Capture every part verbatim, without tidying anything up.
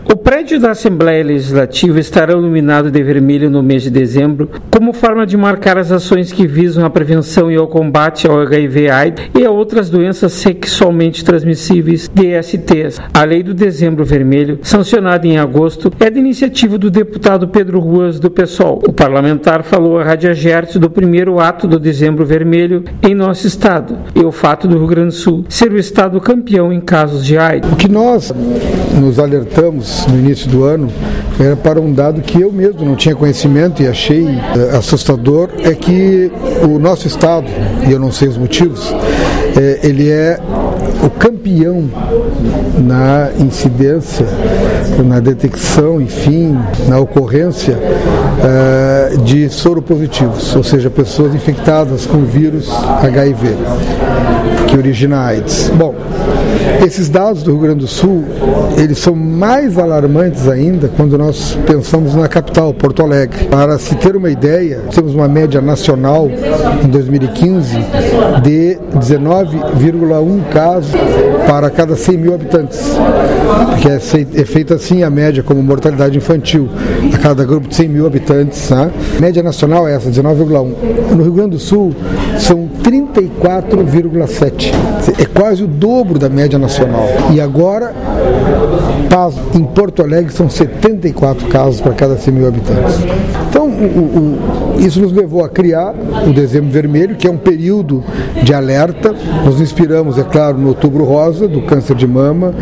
O prédio da Assembleia Legislativa estará iluminado de vermelho no mês de dezembro, como forma de marcar as ações que visam a prevenção e o combate ao H I V AIDS e a outras doenças sexualmente transmissíveis, D S Ts. A Lei do Dezembro Vermelho, sancionada em agosto, é de iniciativa do deputado Pedro Ruas, do PSOL. O parlamentar falou à Rádio Agerte do primeiro ato do Dezembro Vermelho em nosso estado e o fato do Rio Grande do Sul ser o estado campeão em casos de AIDS. O que nós nos alertamos no início do ano era para um dado que eu mesmo não tinha conhecimento e achei é, assustador, é que o nosso estado, e eu não sei os motivos, é, ele é o campeão na incidência, na detecção, enfim, na ocorrência uh, de soropositivos, ou seja, pessoas infectadas com o vírus H I V, que origina a AIDS. Bom, esses dados do Rio Grande do Sul, eles são mais alarmantes ainda quando nós pensamos na capital, Porto Alegre. Para se ter uma ideia, temos uma média nacional em dois mil e quinze de dezenove vírgula um casos para cada cem mil habitantes, porque é feita assim a média como mortalidade infantil a cada grupo de cem mil habitantes, né? A média nacional é essa, dezenove vírgula um. No Rio Grande do Sul são trinta e quatro vírgula sete, é quase o dobro da média nacional. E agora, em Porto Alegre são setenta e quatro casos para cada cem mil habitantes. Então, o, o, isso nos levou a criar o Dezembro Vermelho, que é um período de alerta. Nos inspiramos, é claro, no Outubro Rosa, do câncer de mama,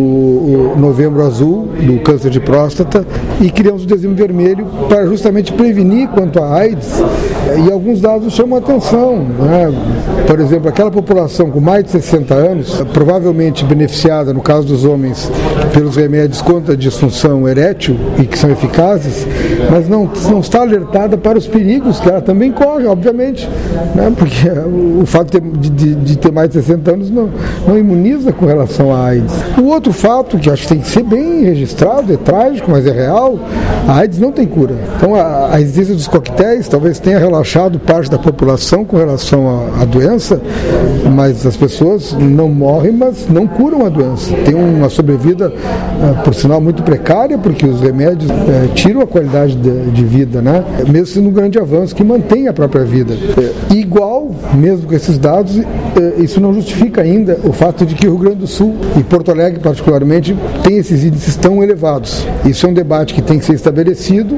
no Novembro Azul, do câncer de próstata, e criamos o Dezembro Vermelho para justamente prevenir quanto à AIDS. E alguns dados chamam a atenção, né? Por exemplo, aquela população com mais de sessenta anos, provavelmente beneficiada, no caso dos homens, pelos remédios contra a disfunção erétil e que são eficazes, mas não, não está alertada para os perigos que ela também corre, obviamente, né? Porque o fato de, de, de ter mais de sessenta anos não, não imuniza com relação à AIDS. O outro fato, que acho que tem que ser bem registrado, é trágico, mas é real, a AIDS não tem cura. Então a, a existência dos coquetéis talvez tenha relaxado parte da população com relação à, à doença, mas as pessoas não morrem, mas não curam a doença. Tem uma sobrevida, por sinal, muito precária, porque os remédios é, tiram a qualidade de, de vida, né? Mesmo sendo um grande avanço que mantém a própria vida. É, igual, mesmo com esses dados, é, isso não justifica ainda o fato de que o Rio Grande do Sul, e Porto Alegre particularmente, tem esses índices tão elevados. Isso é um debate que tem que ser estabelecido.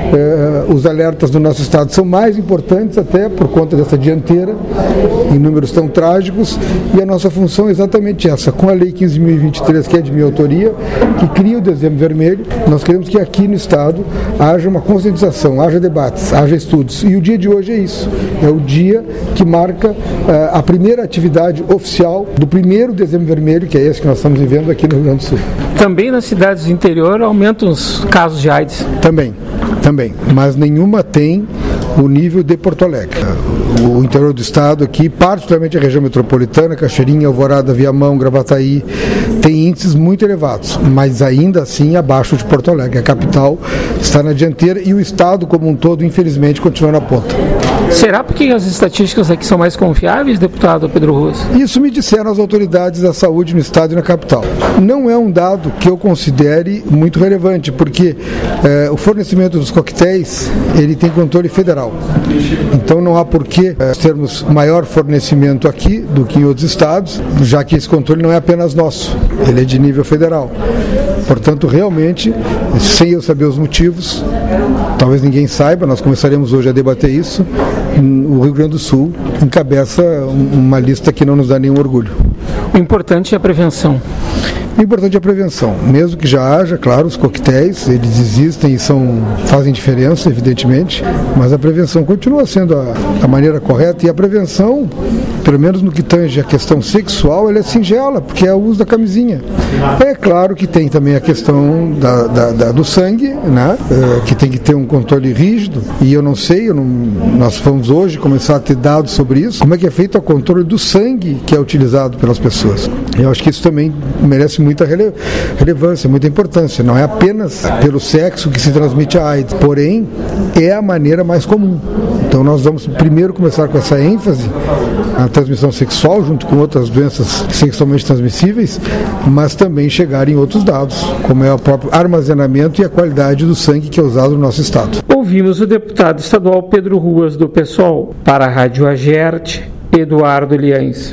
É, os alertas do nosso estado são mais importantes até por conta dessa dianteira, em números tão trágicos, e a nossa função é exatamente essa. Com a Lei quinze mil e vinte e três, que é de minha autoria, que cria o Dezembro Vermelho, nós queremos que aqui no estado haja uma conscientização, haja debates, haja estudos. E o dia de hoje é isso. É o dia que marca uh, a primeira atividade oficial do primeiro Dezembro Vermelho, que é esse que nós estamos vivendo aqui no Rio Grande do Sul. Também nas cidades do interior aumentam os casos de AIDS? Também, também. Mas nenhuma tem o nível de Porto Alegre. O interior do estado aqui, particularmente a região metropolitana, Cachoeirinha, Alvorada, Viamão, Gravataí, tem índices muito elevados, mas ainda assim abaixo de Porto Alegre. A capital está na dianteira e o estado como um todo, infelizmente, continua na ponta. Será porque as estatísticas aqui são mais confiáveis, deputado Pedro Ruas? Isso me disseram as autoridades da saúde no estado e na capital. Não é um dado que eu considere muito relevante, porque eh, o fornecimento dos coquetéis, ele tem controle federal. Então não há porquê eh, termos maior fornecimento aqui do que em outros estados, já que esse controle não é apenas nosso, ele é de nível federal. Portanto, realmente, sem eu saber os motivos, talvez ninguém saiba, nós começaremos hoje a debater isso, o Rio Grande do Sul encabeça uma lista que não nos dá nenhum orgulho. O importante é a prevenção. O importante é a prevenção, mesmo que já haja, claro, os coquetéis, eles existem e são, fazem diferença, evidentemente, mas a prevenção continua sendo a, a maneira correta, e a prevenção, pelo menos no que tange a questão sexual, ela é singela, porque é o uso da camisinha. É claro que tem também a questão da, da, da, do sangue, né? É, que tem que ter um controle rígido, e eu não sei, eu não, nós vamos hoje começar a ter dados sobre isso, como é que é feito o controle do sangue que é utilizado pelas pessoas. Eu acho que isso também merece muita rele- relevância, muita importância. Não é apenas pelo sexo que se transmite a AIDS, porém é a maneira mais comum. Então Então nós vamos primeiro começar com essa ênfase na transmissão sexual, junto com outras doenças sexualmente transmissíveis, mas também chegar em outros dados, como é o próprio armazenamento e a qualidade do sangue que é usado no nosso estado. Ouvimos o deputado estadual Pedro Ruas, do PSOL. Para a Rádio Agerte, Eduardo Liães.